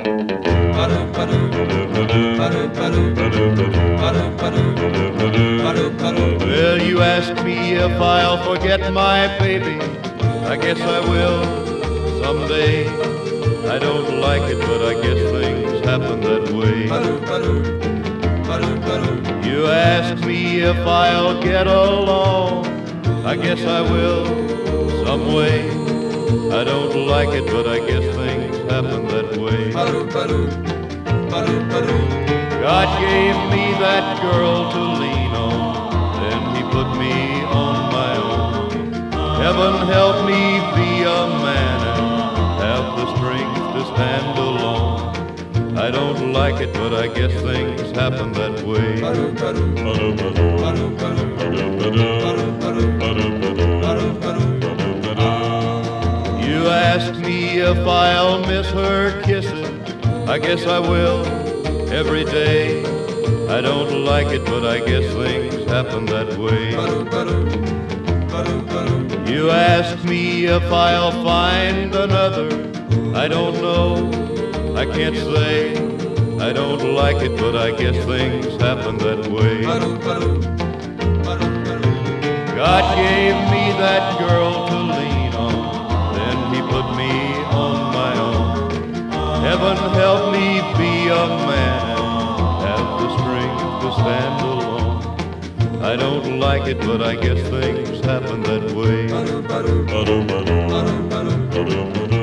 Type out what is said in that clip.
Well, you ask me if I'll forget my baby. I guess I will someday. I don't like it, but I guess things happen that way. You ask me if I'll get along. I guess I will some way. I don't like it, but I guess things happen that way. God gave me that girl to lean on, then he put me on my own. Heaven help me be a man and have the strength to stand alone. I don't like it, but I guess things happen that way. You ask me if I'll miss her kisses. I guess I will every day. I don't like it, but I guess things happen that way. You ask me if I'll find another. I don't know, I can't say. I don't like it, but I guess things happen that way. God gave me that girl to lean on, then he put me on my own. Heaven help me be a man and have the strength to stand alone. I don't like it, but I guess things happen that way.